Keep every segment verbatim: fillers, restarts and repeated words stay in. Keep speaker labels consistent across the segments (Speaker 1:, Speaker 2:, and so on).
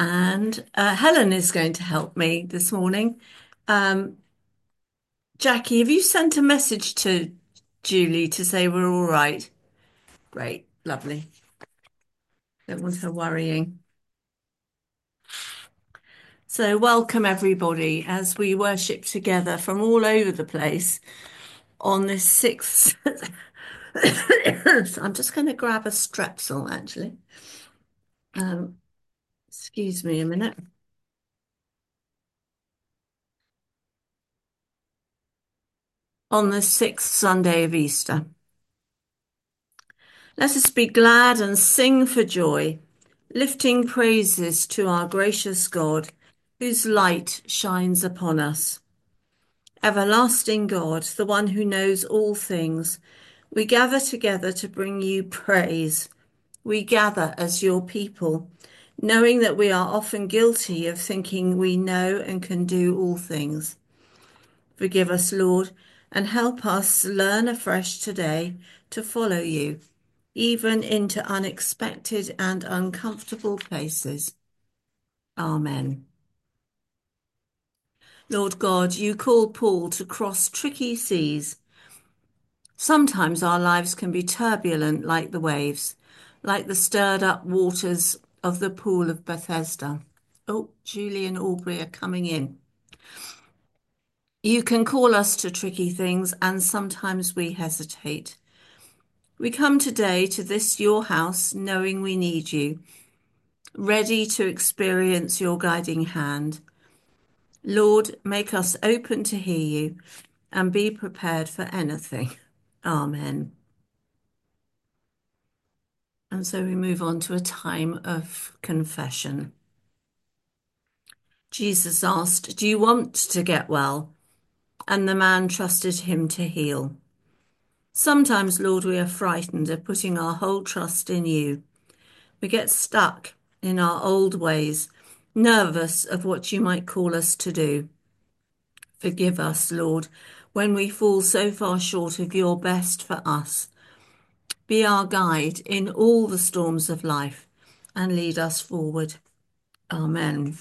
Speaker 1: And uh, Helen is going to help me this morning. Um, Jackie, have you sent a message to Julie to say we're all right? Great, lovely. Don't want her worrying. So, welcome everybody as we worship together from all over the place on this sixth. I'm just going to grab a strepsil actually. Um, excuse me a minute. On the sixth Sunday of Easter. Let us be glad and sing for joy, lifting praises to our gracious God, whose light shines upon us. Everlasting God, the one who knows all things, we gather together to bring you praise. We gather as your people, knowing that we are often guilty of thinking we know and can do all things. Forgive us, Lord, and help us learn afresh today to follow you, even into unexpected and uncomfortable places. Amen. Lord God, you call Paul to cross tricky seas. Sometimes our lives can be turbulent like the waves, like the stirred up waters of the pool of Bethesda. Oh, Julie and Aubrey are coming in. You can call us to tricky things, and sometimes we hesitate. We come today to this your house knowing we need you, ready to experience your guiding hand. Lord, make us open to hear you and be prepared for anything. Amen. And so we move on to a time of confession. Jesus asked, "Do you want to get well?" And the man trusted him to heal. Sometimes, Lord, we are frightened of putting our whole trust in you. We get stuck in our old ways, nervous of what you might call us to do. Forgive us, Lord, when we fall so far short of your best for us. Be our guide in all the storms of life and lead us forward. Amen.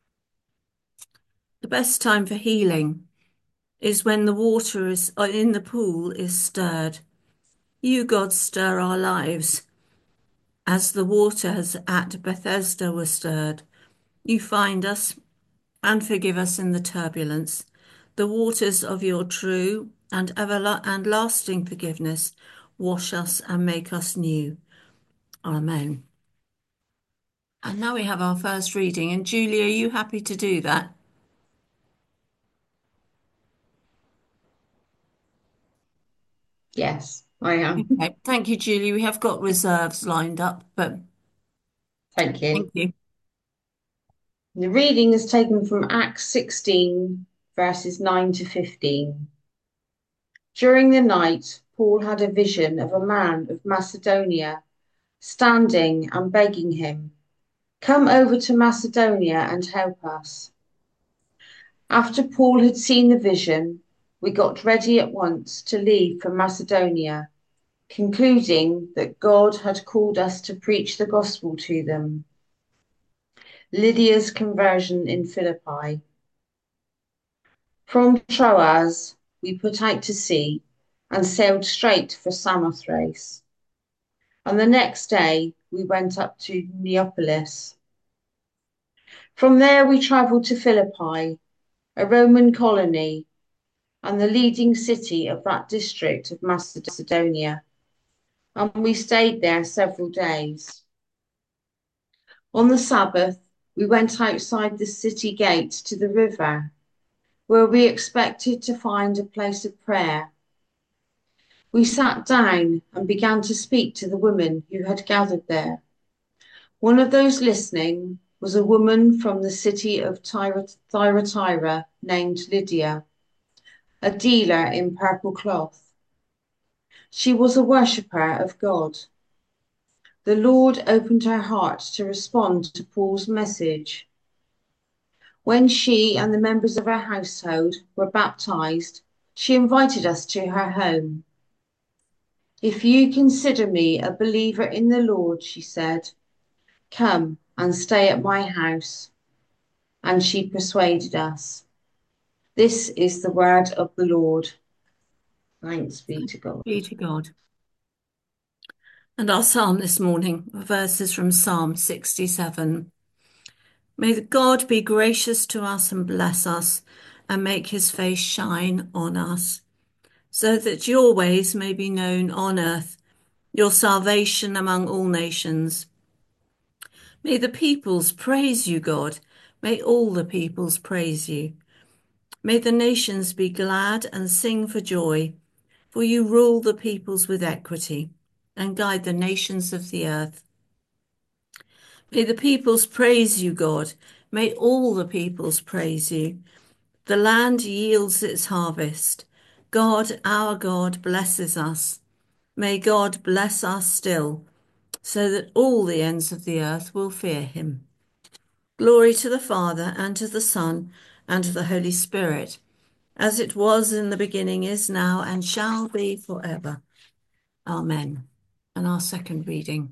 Speaker 1: The best time for healing is when the water is in the pool is stirred. You, God, stir our lives as the waters at Bethesda were stirred. You find us and forgive us in the turbulence. The waters of your true and ever and lasting forgiveness wash us and make us new. Amen. And now we have our first reading. And Julie, are you happy to do that?
Speaker 2: Yes, I am.
Speaker 1: Okay. Thank you, Julie. We have got reserves lined up, but
Speaker 2: Thank you.
Speaker 1: thank you.
Speaker 2: The reading is taken from Acts sixteen, verses nine to fifteen. During the night, Paul had a vision of a man of Macedonia standing and begging him, "Come over to Macedonia and help us." After Paul had seen the vision, we got ready at once to leave for Macedonia, concluding that God had called us to preach the gospel to them. Lydia's conversion in Philippi. From Troas, we put out to sea and sailed straight for Samothrace. On the next day, we went up to Neapolis. From there, we travelled to Philippi, a Roman colony and the leading city of that district of Macedonia, and we stayed there several days. On the Sabbath, we went outside the city gate to the river, where we expected to find a place of prayer. We sat down and began to speak to the women who had gathered there. One of those listening was a woman from the city of Thyatira named Lydia, a dealer in purple cloth. She was a worshipper of God. The Lord opened her heart to respond to Paul's message. When she and the members of her household were baptized, she invited us to her home. "If you consider me a believer in the Lord," she said, "come and stay at my house. And she persuaded us. This is the word of the Lord. Thanks be to God.
Speaker 1: Be to God. And our psalm this morning, verses from Psalm sixty-seven. May the God be gracious to us and bless us, and make his face shine on us, so that your ways may be known on earth, your salvation among all nations. May the peoples praise you, God. May all the peoples praise you. May the nations be glad and sing for joy, for you rule the peoples with equity and guide the nations of the earth. May the peoples praise you, God. May all the peoples praise you. The land yields its harvest. God, our God, blesses us. May God bless us still, so that all the ends of the earth will fear him. Glory to the Father, and to the Son, and to the Holy Spirit, as it was in the beginning, is now, and shall be forever. Amen. And our second reading.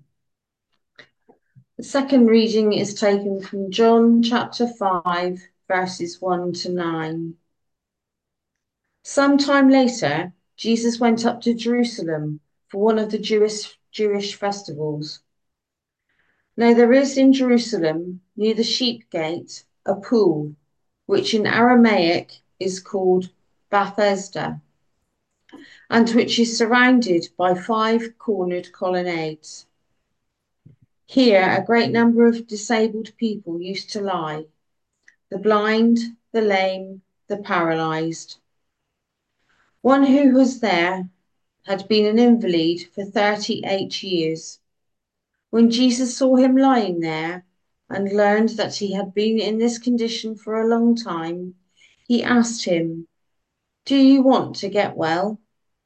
Speaker 2: The second reading is taken from John chapter five, verses one to nine. Some time later, Jesus went up to Jerusalem for one of the Jewish, Jewish festivals. Now there is in Jerusalem, near the sheep gate, a pool, which in Aramaic is called Bethesda, and which is surrounded by five cornered colonnades. Here a great number of disabled people used to lie, the blind, the lame, the paralyzed. One who was there had been an invalid for thirty-eight years. When Jesus saw him lying there and learned that he had been in this condition for a long time, he asked him, "Do you want to get well?"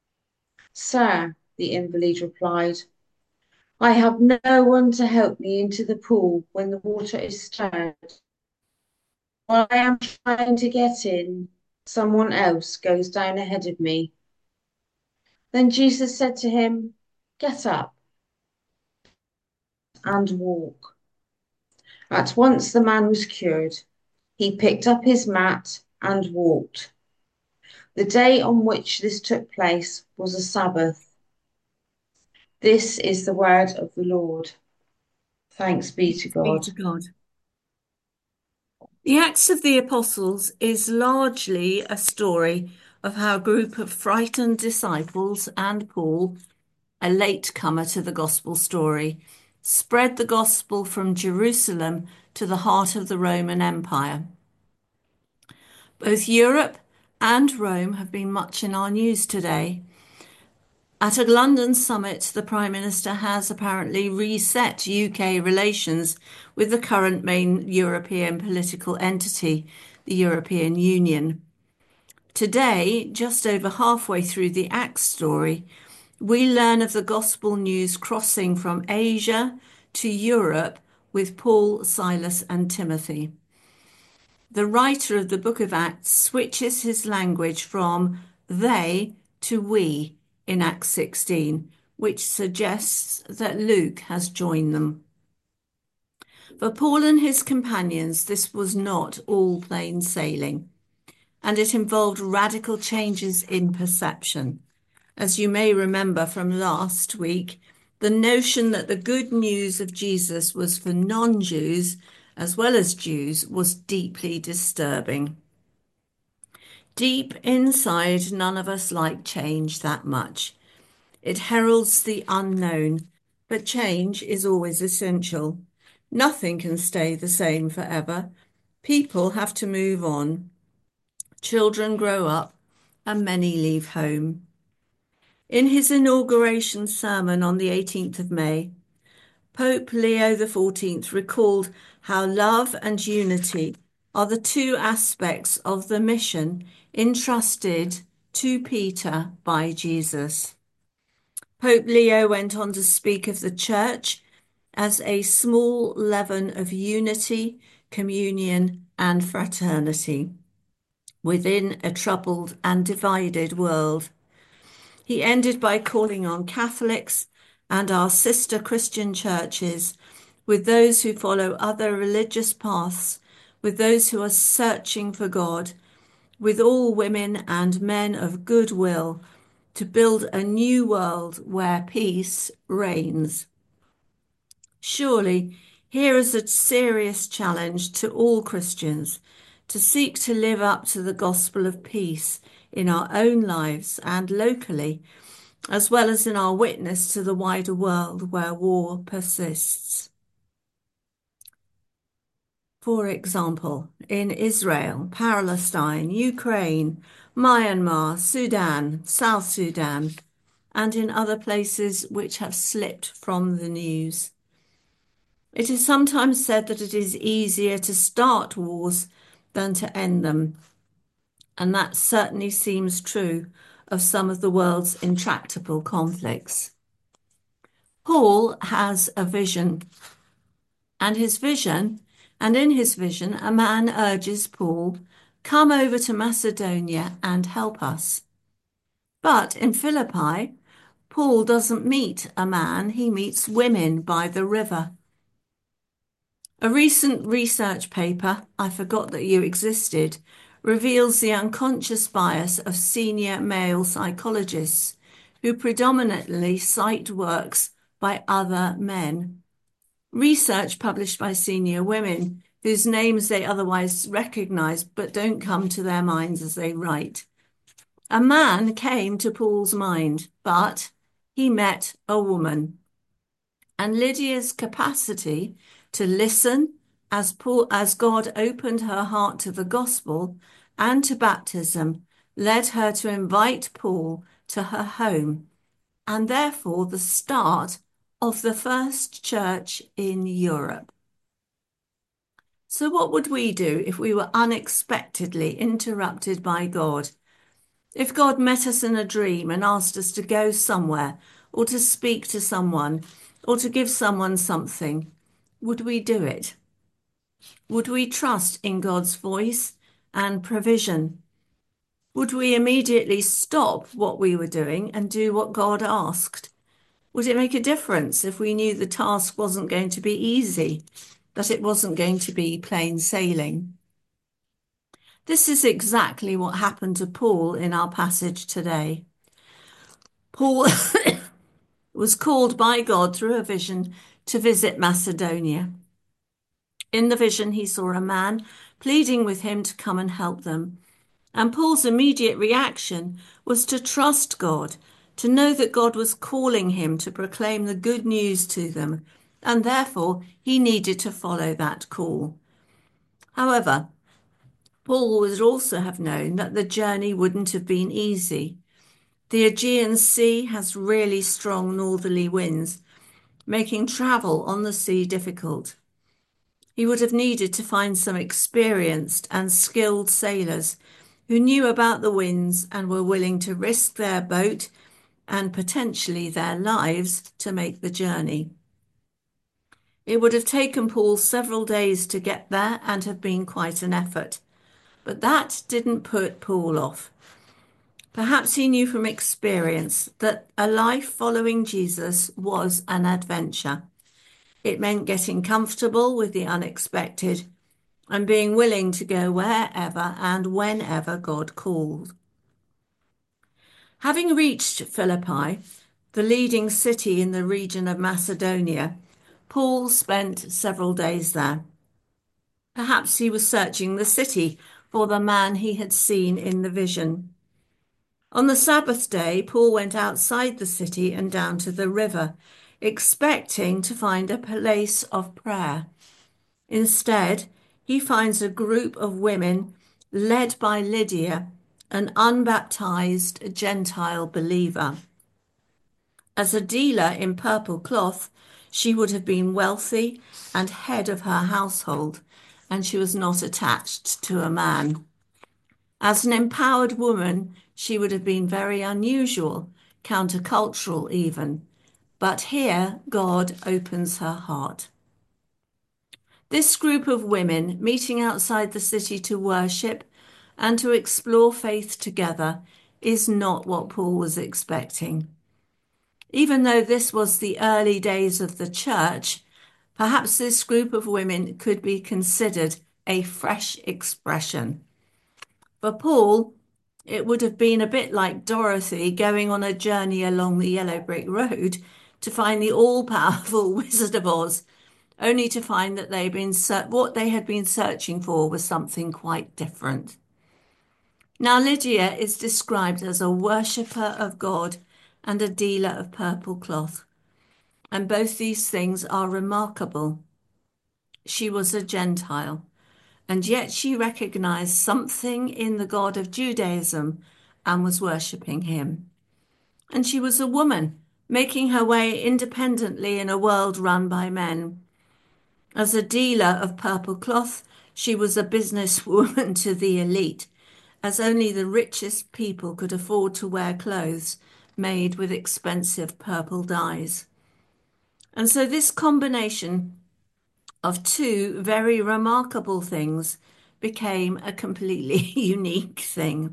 Speaker 2: "Sir," the invalid replied, "I have no one to help me into the pool when the water is stirred. While I am trying to get in, someone else goes down ahead of me." Then Jesus said to him, "Get up and walk." At once the man was cured. He picked up his mat and walked. The day on which this took place was a Sabbath. This is the word of the Lord. Thanks be to
Speaker 1: Be
Speaker 2: God.
Speaker 1: to God. The Acts of the Apostles is largely a story of how a group of frightened disciples and Paul, a latecomer to the gospel story, spread the gospel from Jerusalem to the heart of the Roman Empire. Both Europe and Rome have been much in our news today. At a London summit, the Prime Minister has apparently reset U K relations with the current main European political entity, the European Union. Today, just over halfway through the Acts story, we learn of the gospel news crossing from Asia to Europe with Paul, Silas, and Timothy. The writer of the book of Acts switches his language from they to we in Acts sixteen, which suggests that Luke has joined them. For Paul and his companions, this was not all plain sailing, and it involved radical changes in perception. As you may remember from last week, the notion that the good news of Jesus was for non-Jews as well as Jews was deeply disturbing. Deep inside, none of us like change that much. It heralds the unknown, but change is always essential. Nothing can stay the same forever. People have to move on. Children grow up, and many leave home. In his inauguration sermon on the eighteenth of May, Pope Leo the fourteenth recalled how love and unity are the two aspects of the mission entrusted to Peter by Jesus. Pope Leo went on to speak of the Church as a small leaven of unity, communion, and fraternity within a troubled and divided world. He ended by calling on Catholics and our sister Christian churches with those who follow other religious paths, with those who are searching for God, with all women and men of good will, to build a new world where peace reigns. Surely, here is a serious challenge to all Christians to seek to live up to the gospel of peace in our own lives and locally, as well as in our witness to the wider world where war persists. For example, in Israel, Palestine, Ukraine, Myanmar, Sudan, South Sudan, and in other places which have slipped from the news. It is sometimes said that it is easier to start wars than to end them, and that certainly seems true of some of the world's intractable conflicts. Paul has a vision, and his vision, and in his vision, a man urges Paul, "Come over to Macedonia and help us." But in Philippi, Paul doesn't meet a man, he meets women by the river. A recent research paper, I forgot that you existed, reveals the unconscious bias of senior male psychologists who predominantly cite works by other men. Research published by senior women whose names they otherwise recognize but don't come to their minds as they write. A man came to Paul's mind, but he met a woman. And Lydia's capacity to listen as Paul, as God opened her heart to the gospel and to baptism, led her to invite Paul to her home, and therefore the start of the first church in Europe. So what would we do if we were unexpectedly interrupted by God? If God met us in a dream and asked us to go somewhere, or to speak to someone, or to give someone something, would we do it? Would we trust in God's voice and provision? Would we immediately stop what we were doing and do what God asked? Would it make a difference if we knew the task wasn't going to be easy, that it wasn't going to be plain sailing? This is exactly what happened to Paul in our passage today. Paul was called by God through a vision to visit Macedonia. In the vision, he saw a man pleading with him to come and help them. And Paul's immediate reaction was to trust God, to know that God was calling him to proclaim the good news to them, and therefore he needed to follow that call. However, Paul would also have known that the journey wouldn't have been easy. The Aegean Sea has really strong northerly winds, making travel on the sea difficult. He would have needed to find some experienced and skilled sailors who knew about the winds and were willing to risk their boat and potentially their lives to make the journey. It would have taken Paul several days to get there and have been quite an effort, but that didn't put Paul off. Perhaps he knew from experience that a life following Jesus was an adventure. It meant getting comfortable with the unexpected and being willing to go wherever and whenever God called. Having reached Philippi, the leading city in the region of Macedonia, Paul spent several days there. Perhaps he was searching the city for the man he had seen in the vision. On the Sabbath day, Paul went outside the city and down to the river, expecting to find a place of prayer. Instead, he finds a group of women led by Lydia, an unbaptized Gentile believer. As a dealer in purple cloth, she would have been wealthy and head of her household, and she was not attached to a man. As an empowered woman, she would have been very unusual, countercultural even. But here, God opens her heart. This group of women meeting outside the city to worship and to explore faith together is not what Paul was expecting. Even though this was the early days of the church, Perhaps this group of women could be considered a fresh expression. For Paul, it would have been a bit like Dorothy going on a journey along the yellow brick road to find the all-powerful Wizard of Oz, only to find that they'd been ser- what they had been searching for was something quite different. Now, Lydia is described as a worshipper of God and a dealer of purple cloth, and both these things are remarkable. She was a Gentile, and yet she recognized something in the God of Judaism and was worshipping him. And she was a woman, making her way independently in a world run by men. As a dealer of purple cloth, she was a businesswoman to the elite, as only the richest people could afford to wear clothes made with expensive purple dyes. And so this combination of two very remarkable things became a completely unique thing.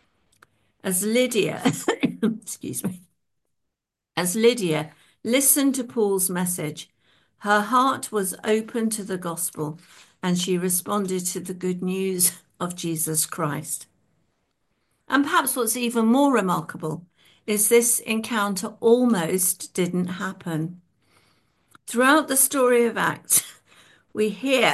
Speaker 1: As Lydia, excuse me, as Lydia listened to Paul's message, her heart was open to the gospel and she responded to the good news of Jesus Christ. And perhaps what's even more remarkable is this encounter almost didn't happen. Throughout the story of Acts, we hear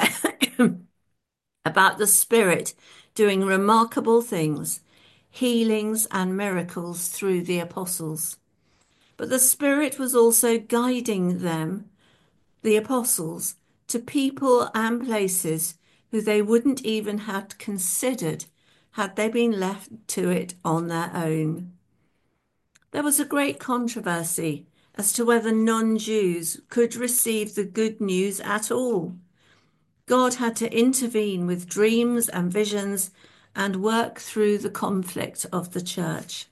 Speaker 1: about the Spirit doing remarkable things, healings and miracles through the apostles. But the Spirit was also guiding them, the apostles, to people and places who they wouldn't even have considered had they been left to it on their own. There was a great controversy as to whether non-Jews could receive the good news at all. God had to intervene with dreams and visions and work through the conflict of the church.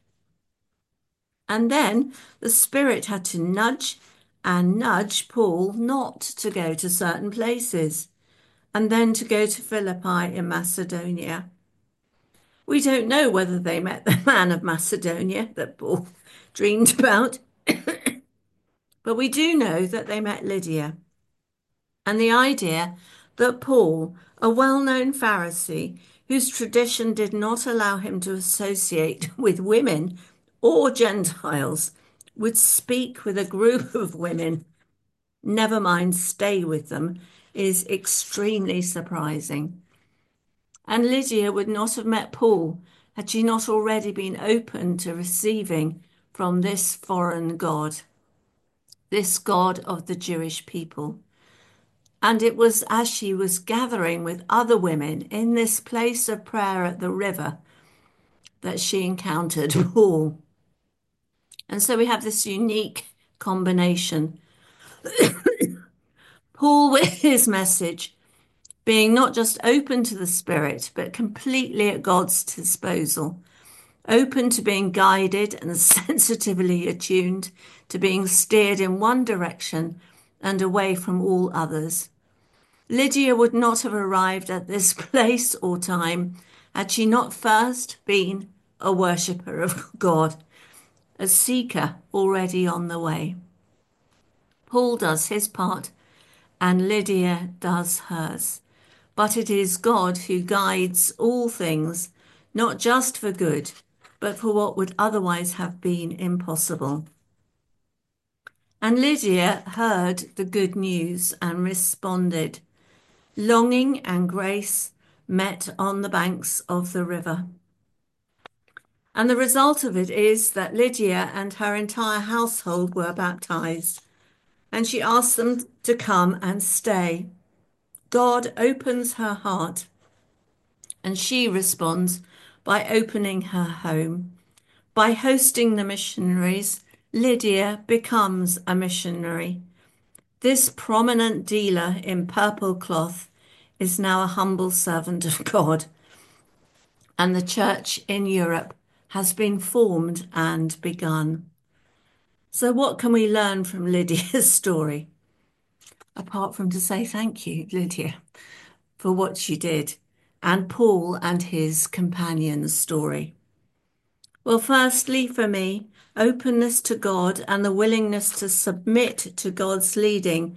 Speaker 1: And then the Spirit had to nudge and nudge Paul not to go to certain places, and then to go to Philippi in Macedonia. We don't know whether they met the man of Macedonia that Paul dreamed about, but we do know that they met Lydia. And the idea that Paul, a well-known Pharisee whose tradition did not allow him to associate with women or Gentiles, would speak with a group of women, never mind stay with them, is extremely surprising. And Lydia would not have met Paul had she not already been open to receiving from this foreign God, this God of the Jewish people. And it was as she was gathering with other women in this place of prayer at the river that she encountered Paul. And so we have this unique combination. Paul, with his message, being not just open to the Spirit, but completely at God's disposal, open to being guided and sensitively attuned to being steered in one direction and away from all others. Lydia would not have arrived at this place or time had she not first been a worshipper of God, a seeker already on the way. Paul does his part and Lydia does hers. But it is God who guides all things, not just for good, but for what would otherwise have been impossible. And Lydia heard the good news and responded. Longing and grace met on the banks of the river. And the result of it is that Lydia and her entire household were baptized, and she asked them to come and stay. God opens her heart, and she responds by opening her home. By hosting the missionaries, Lydia becomes a missionary. This prominent dealer in purple cloth is now a humble servant of God, and the church in Europe has been formed and begun. So what can we learn from Lydia's story? Apart from to say thank you, Lydia, for what she did, and Paul and his companions' story. Well, firstly, for me, openness to God and the willingness to submit to God's leading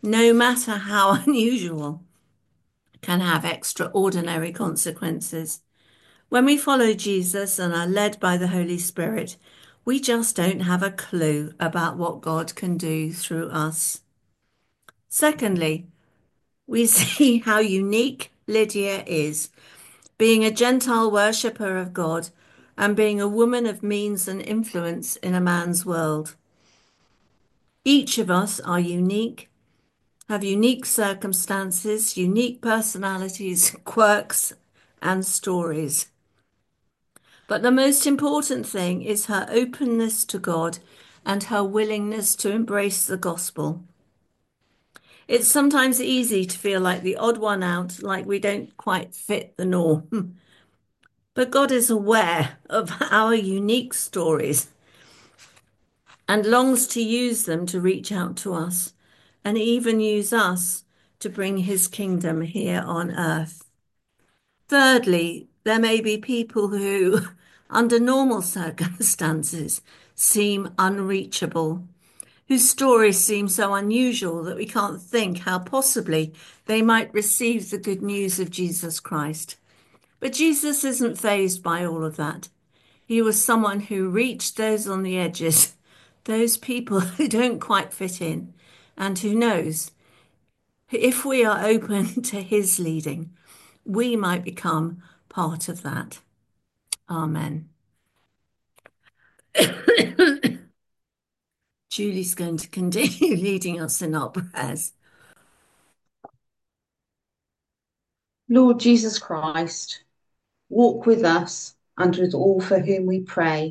Speaker 1: no matter how unusual, can have extraordinary consequences. When we follow Jesus and are led by the Holy Spirit, we just don't have a clue about what God can do through us. Secondly, we see how unique Lydia is, being a Gentile worshipper of God and being a woman of means and influence in a man's world. Each of us are unique, have unique circumstances, unique personalities, quirks, and stories. But the most important thing is her openness to God and her willingness to embrace the gospel. It's sometimes easy to feel like the odd one out, like we don't quite fit the norm. But God is aware of our unique stories and longs to use them to reach out to us and even use us to bring his kingdom here on earth. Thirdly, there may be people who, under normal circumstances, seem unreachable, whose stories seem so unusual that we can't think how possibly they might receive the good news of Jesus Christ. But Jesus isn't fazed by all of that. He was someone who reached those on the edges, those people who don't quite fit in, and who knows if we are open to his leading, we might become part of that. Amen. Julie's going to continue leading us in our prayers.
Speaker 2: Lord Jesus Christ, walk with us and with all for whom we pray.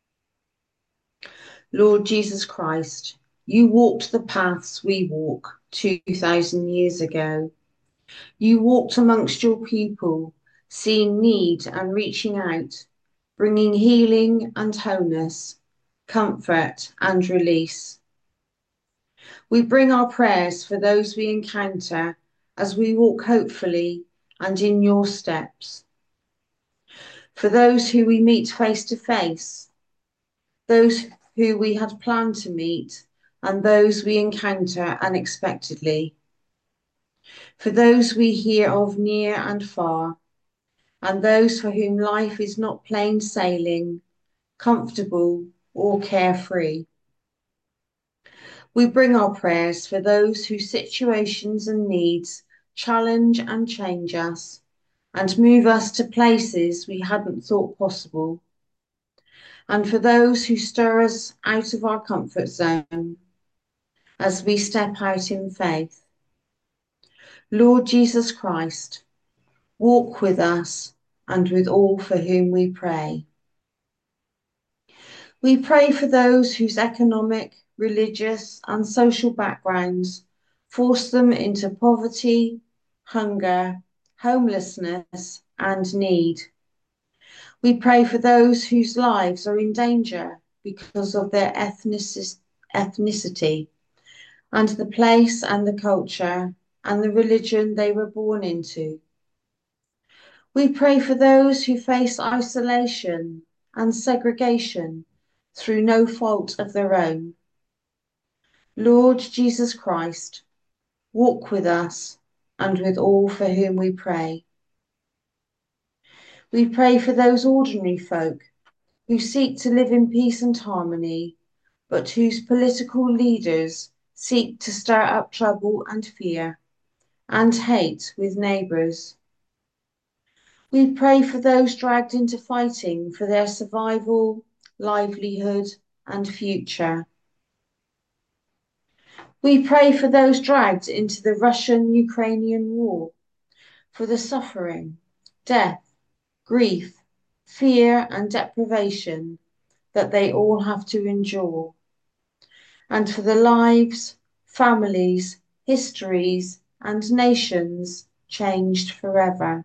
Speaker 2: Lord Jesus Christ, you walked the paths we walk two thousand years ago. You walked amongst your people, seeing need and reaching out, bringing healing and wholeness, comfort and release. We bring our prayers for those we encounter as we walk hopefully and in your steps. For those who we meet face to face, those who we had planned to meet, and those we encounter unexpectedly. For those we hear of near and far, and those for whom life is not plain sailing, comfortable or carefree. We bring our prayers for those whose situations and needs challenge and change us and move us to places we hadn't thought possible. And for those who stir us out of our comfort zone as we step out in faith. Lord Jesus Christ, walk with us and with all for whom we pray. We pray for those whose economic, religious, and social backgrounds force them into poverty, hunger, homelessness, and need. We pray for those whose lives are in danger because of their ethnicity and the place and the culture and the religion they were born into. We pray for those who face isolation and segregation through no fault of their own. Lord Jesus Christ, walk with us and with all for whom we pray. We pray for those ordinary folk who seek to live in peace and harmony, but whose political leaders seek to stir up trouble and fear and hate with neighbours. We pray for those dragged into fighting for their survival, livelihood, and future. We pray for those dragged into the Russian-Ukrainian war, for the suffering, death, grief, fear, and deprivation that they all have to endure, and for the lives, families, histories, and nations changed forever.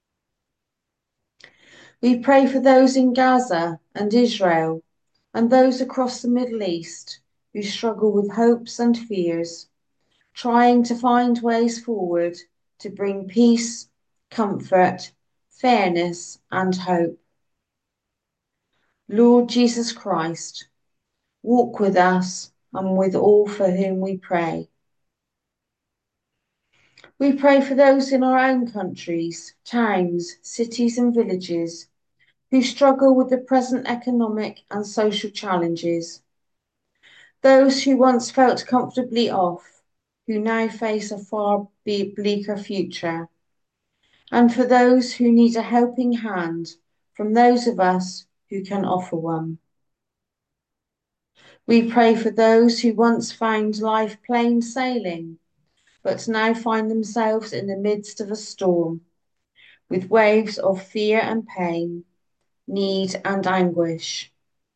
Speaker 2: We pray for those in Gaza and Israel and those across the Middle East who struggle with hopes and fears, trying to find ways forward to bring peace, comfort, fairness, and hope. Lord Jesus Christ, walk with us and with all for whom we pray. We pray for those in our own countries, towns, cities, and villages who struggle with the present economic and social challenges. Those who once felt comfortably off, who now face a far bleaker future. And for those who need a helping hand from those of us who can offer one. We pray for those who once found life plain sailing, but now find themselves in the midst of a storm, with waves of fear and pain, need and anguish.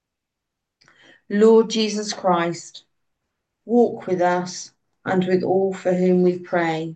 Speaker 2: Lord Jesus Christ, walk with us and with all for whom we pray.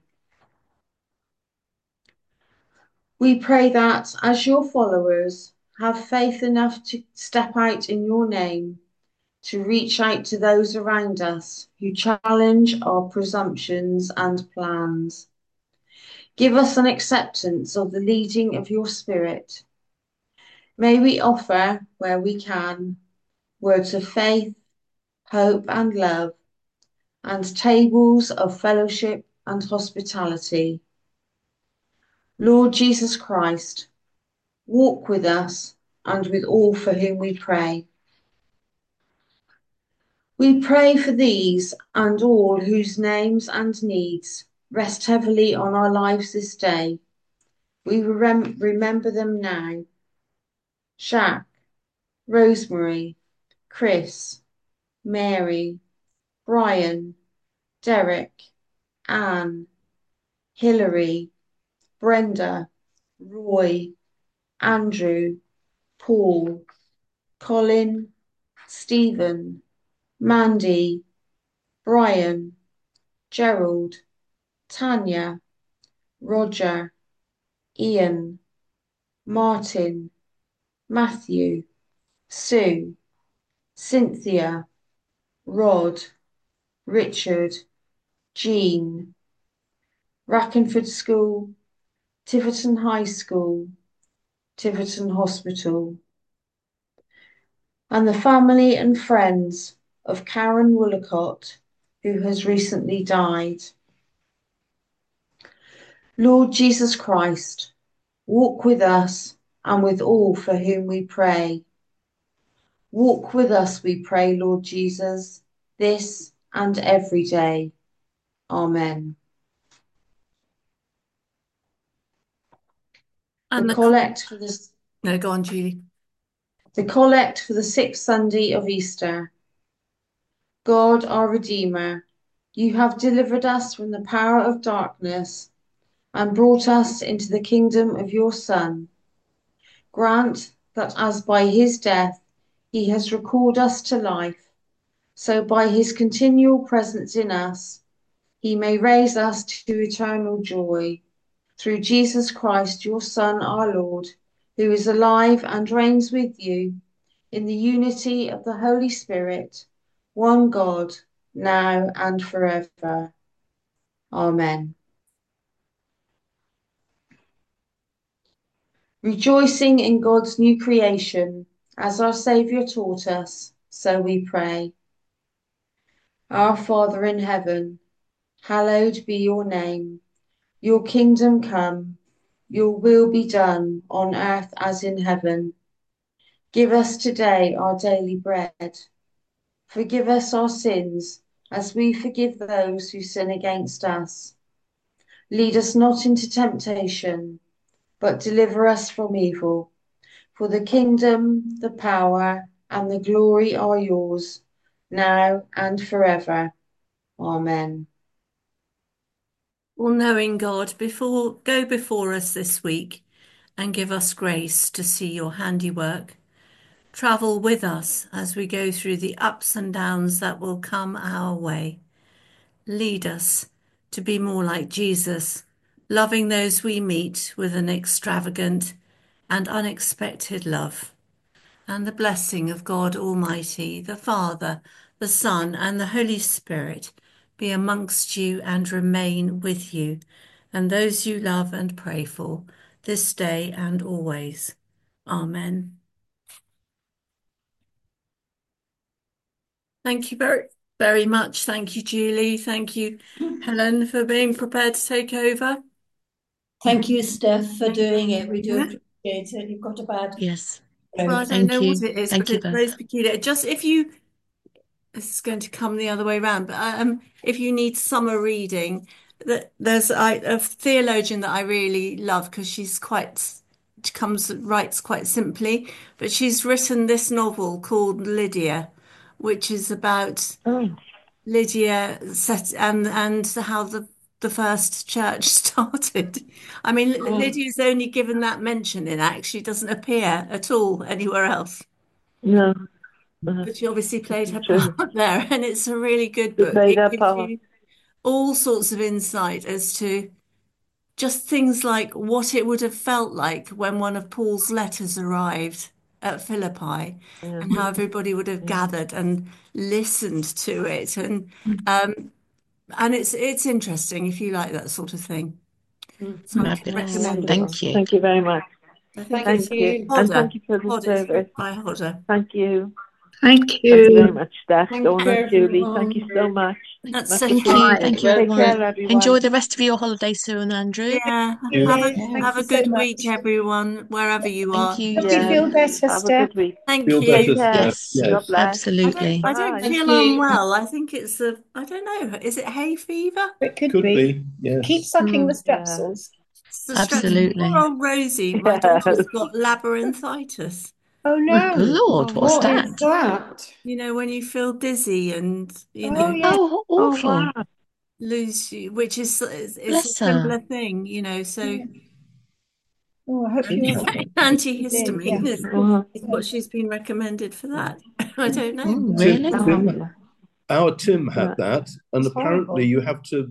Speaker 2: We pray that, as your followers, have faith enough to step out in your name, to reach out to those around us who challenge our presumptions and plans. Give us an acceptance of the leading of your Spirit. May we offer, where we can, words of faith, hope, and love, and tables of fellowship and hospitality. Lord Jesus Christ, walk with us and with all for whom we pray. We pray for these and all whose names and needs rest heavily on our lives this day. We rem- remember them now. Shaq, Rosemary, Chris, Mary, Brian, Derek, Anne, Hilary, Brenda, Roy, Andrew, Paul, Colin, Stephen, Mandy, Brian, Gerald, Tanya, Roger, Ian, Martin, Matthew, Sue, Cynthia, Rod, Richard, Jean, Rackenford School, Tiverton High School, Tiverton Hospital, and the family and friends of Karen Woolacott, who has recently died. Lord Jesus Christ, walk with us and with all for whom we pray. Walk with us, we pray, Lord Jesus, this and every day. Amen. The
Speaker 1: And the
Speaker 2: collect for the,
Speaker 1: no, go on, Julie.
Speaker 2: the collect for the sixth Sunday of Easter. God, our Redeemer, you have delivered us from the power of darkness and brought us into the kingdom of your Son. Grant that as by his death he has recalled us to life, so by his continual presence in us, he may raise us to eternal joy. Through Jesus Christ, your Son, our Lord, who is alive and reigns with you in the unity of the Holy Spirit, one God, now and forever. Amen. Rejoicing in God's new creation, as our Saviour taught us, so we pray. Our Father in heaven, hallowed be your name. Your kingdom come, your will be done on earth as in heaven. Give us today our daily bread. Forgive us our sins as we forgive those who sin against us. Lead us not into temptation, but deliver us from evil. For the kingdom, the power, and the glory are yours, now and forever. Amen.
Speaker 1: All-knowing God, before go before us this week and give us grace to see your handiwork. Travel with us as we go through the ups and downs that will come our way. Lead us to be more like Jesus, loving those we meet with an extravagant and unexpected love. And the blessing of God Almighty, the Father, the Son, and the Holy Spirit be amongst you and remain with you, and those you love and pray for, this day and always. Amen. Thank you very, very much. Thank you, Julie. Thank you, Helen, for being prepared to take over.
Speaker 3: Thank you, Steph, for
Speaker 1: Thank
Speaker 3: doing it. We do
Speaker 1: Yeah.
Speaker 3: appreciate it. You've got a bad
Speaker 4: Yes.
Speaker 1: Well, I
Speaker 3: throat.
Speaker 1: don't
Speaker 4: Thank
Speaker 1: know what
Speaker 4: you.
Speaker 1: it is, but
Speaker 4: Thank you
Speaker 1: it's
Speaker 4: both.
Speaker 1: very peculiar. Just if you, this is going to come the other way around, but um, if you need summer reading, that there's I, a theologian that I really love because she's quite, she comes, writes quite simply, but she's written this novel called Lydia, which is about
Speaker 5: Oh,
Speaker 1: Lydia set and and how the the first church started. I mean, L-
Speaker 3: Oh,
Speaker 1: Lydia's only given that mention in Acts. She doesn't appear at all anywhere else.
Speaker 5: no, uh,
Speaker 1: But she obviously played her
Speaker 5: true.
Speaker 1: part there, and it's a really good
Speaker 5: They
Speaker 1: book.
Speaker 5: played
Speaker 1: It
Speaker 5: their
Speaker 1: gives
Speaker 5: part.
Speaker 1: you all sorts of insight as to just things like what it would have felt like when one of Paul's letters arrived at Philippi,
Speaker 5: Yeah,
Speaker 1: and how everybody would have
Speaker 5: yeah.
Speaker 1: gathered and listened to it, and um, and it's it's interesting if you like that sort of thing.
Speaker 3: mm.
Speaker 1: So I can
Speaker 5: Oh,
Speaker 4: Fabulous.
Speaker 1: recommend it.
Speaker 5: wonderful.
Speaker 4: Thank you.
Speaker 5: Thank you very much.
Speaker 1: I think
Speaker 3: Thank
Speaker 1: it's
Speaker 5: Thank you.
Speaker 3: you.
Speaker 5: And
Speaker 1: Hodder.
Speaker 5: thank you for the
Speaker 1: Hodder. It's
Speaker 5: service.
Speaker 1: written by Hodder.
Speaker 5: Thank you.
Speaker 6: Thank
Speaker 5: Thank you very
Speaker 6: you.
Speaker 5: much, Steph,
Speaker 3: Thank you,
Speaker 5: Donna, Julie. Thank you
Speaker 3: everyone.
Speaker 5: so much.
Speaker 1: That's
Speaker 5: Much
Speaker 4: Thank
Speaker 1: okay.
Speaker 4: you.
Speaker 6: Bye.
Speaker 4: Thank
Speaker 5: appreciated.
Speaker 4: you,
Speaker 5: Take
Speaker 4: everyone.
Speaker 5: care, everyone.
Speaker 4: Enjoy the rest of your holiday, Sue and Andrew.
Speaker 1: Yeah.
Speaker 7: You.
Speaker 1: Have a
Speaker 3: Thank
Speaker 1: have
Speaker 3: you
Speaker 1: a
Speaker 3: so
Speaker 1: good
Speaker 3: much.
Speaker 1: week, everyone, wherever you
Speaker 4: Thank
Speaker 1: are.
Speaker 4: you.
Speaker 3: Hope you
Speaker 5: Yes.
Speaker 3: feel better,
Speaker 5: Have a
Speaker 3: Steph.
Speaker 5: good week.
Speaker 1: Thank
Speaker 7: Feel
Speaker 5: Take
Speaker 1: you.
Speaker 7: better,
Speaker 5: care.
Speaker 7: Steph.
Speaker 4: Yes,
Speaker 5: God
Speaker 7: Yes.
Speaker 5: bless.
Speaker 1: I don't
Speaker 4: absolutely.
Speaker 1: I don't
Speaker 5: Bye.
Speaker 3: Thank
Speaker 1: feel
Speaker 3: you.
Speaker 1: unwell. I think it's a I don't know. Is it hay fever?
Speaker 3: It could
Speaker 7: Could
Speaker 3: be.
Speaker 7: be. Yes.
Speaker 3: Keep sucking the
Speaker 4: Mm,
Speaker 5: Yeah.
Speaker 3: strepsils.
Speaker 1: It's the stress. Poor
Speaker 4: absolutely.
Speaker 1: old Rosie, my
Speaker 5: Yes.
Speaker 1: daughter's got labyrinthitis.
Speaker 3: Oh
Speaker 4: Oh, good
Speaker 3: no.
Speaker 4: Lord,
Speaker 5: Oh,
Speaker 4: what's
Speaker 3: What
Speaker 5: no.
Speaker 4: that?
Speaker 3: is that?
Speaker 1: You know, when you feel dizzy and, you
Speaker 3: Oh
Speaker 1: know,
Speaker 3: yes.
Speaker 4: Oh,
Speaker 5: Oh,
Speaker 4: awful.
Speaker 5: wow.
Speaker 1: lose you, which is, is, is a
Speaker 4: Bless her.
Speaker 1: similar thing, you know. So
Speaker 3: Yeah. Oh, I hope you're you did. Yeah.
Speaker 1: antihistamine is,
Speaker 5: Uh-huh.
Speaker 1: is what she's been recommended for that. I don't know.
Speaker 4: Mm,
Speaker 7: Tim,
Speaker 4: really?
Speaker 5: Oh,
Speaker 7: Tim,
Speaker 5: bless.
Speaker 7: our Tim
Speaker 5: Yeah.
Speaker 7: had that, and
Speaker 3: It's
Speaker 7: apparently
Speaker 3: horrible.
Speaker 7: you have to.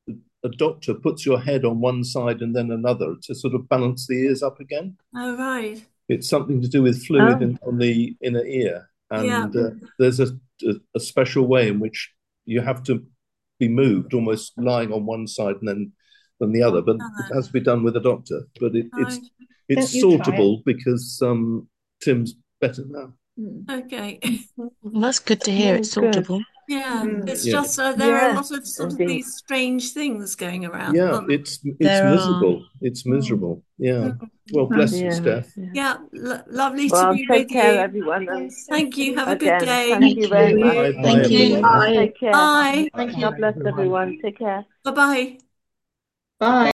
Speaker 7: A doctor puts your head on one side and then another to sort of balance the ears up again.
Speaker 1: Oh, right.
Speaker 7: It's something to do with fluid
Speaker 5: Oh,
Speaker 7: in, on the inner ear,
Speaker 1: Yeah.
Speaker 7: and uh, there's a, a, a special way in which you have to be moved, almost lying on one side and then than the other.
Speaker 1: I'll
Speaker 7: But
Speaker 1: try
Speaker 7: it
Speaker 1: that.
Speaker 7: has to be done with a doctor. But it, it's
Speaker 1: Right.
Speaker 3: Don't
Speaker 7: it's
Speaker 3: you try it?
Speaker 7: sortable because um, Tim's better now.
Speaker 1: Okay.
Speaker 4: Well, that's good to hear.
Speaker 5: oh,
Speaker 4: It's
Speaker 5: good.
Speaker 4: sortable.
Speaker 1: Yeah.
Speaker 3: Mm.
Speaker 1: It's
Speaker 7: Yeah,
Speaker 1: just uh, there are a
Speaker 5: Yes,
Speaker 1: lot of sort of
Speaker 5: indeed.
Speaker 1: these strange things going around,
Speaker 7: yeah.
Speaker 1: aren't
Speaker 7: It's it's
Speaker 4: There are.
Speaker 7: miserable. It's
Speaker 3: Mm.
Speaker 7: miserable. Yeah.
Speaker 1: there?
Speaker 7: Well, bless you,
Speaker 5: Yeah,
Speaker 7: Steph.
Speaker 5: yeah.
Speaker 1: Yeah. Lo- lovely to
Speaker 5: Well,
Speaker 1: be
Speaker 5: take
Speaker 1: with
Speaker 5: care,
Speaker 1: you.
Speaker 5: everyone. And
Speaker 3: Yes, thank
Speaker 1: Thank you.
Speaker 3: you.
Speaker 1: Have a good
Speaker 5: again,
Speaker 1: day.
Speaker 5: thank
Speaker 4: Thank
Speaker 5: you very
Speaker 4: you.
Speaker 5: much.
Speaker 7: Bye,
Speaker 3: You.
Speaker 7: bye,
Speaker 4: Thank
Speaker 5: Thank
Speaker 4: you.
Speaker 5: you.
Speaker 7: everyone.
Speaker 6: Bye.
Speaker 5: Take care.
Speaker 1: Bye.
Speaker 3: Thank
Speaker 5: God
Speaker 3: you.
Speaker 5: bless everyone. Take care.
Speaker 1: Bye-bye.
Speaker 3: Bye.